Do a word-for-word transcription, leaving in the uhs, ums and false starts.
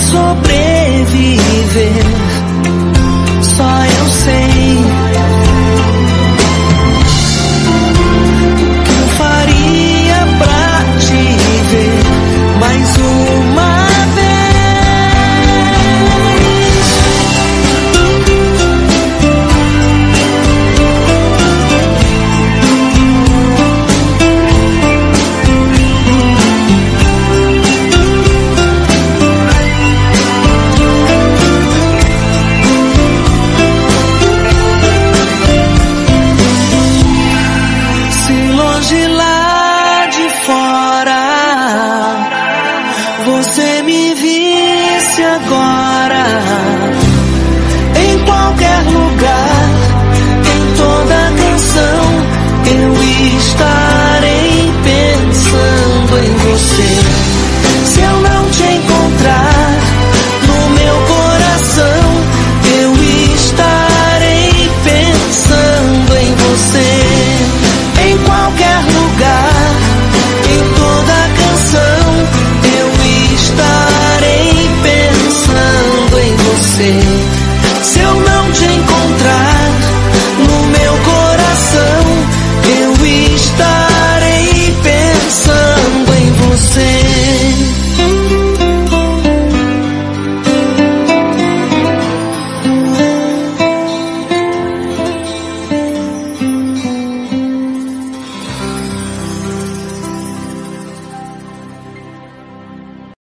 sobreviver, só eu sei o que eu faria pra te ver mais uma vez. Você me visse agora, em qualquer lugar, em toda canção, eu estarei pensando em você. Se eu não te encontrar no meu coração, eu estarei pensando em você. Em qualquer lugar, em toda canção, estarei pensando em você.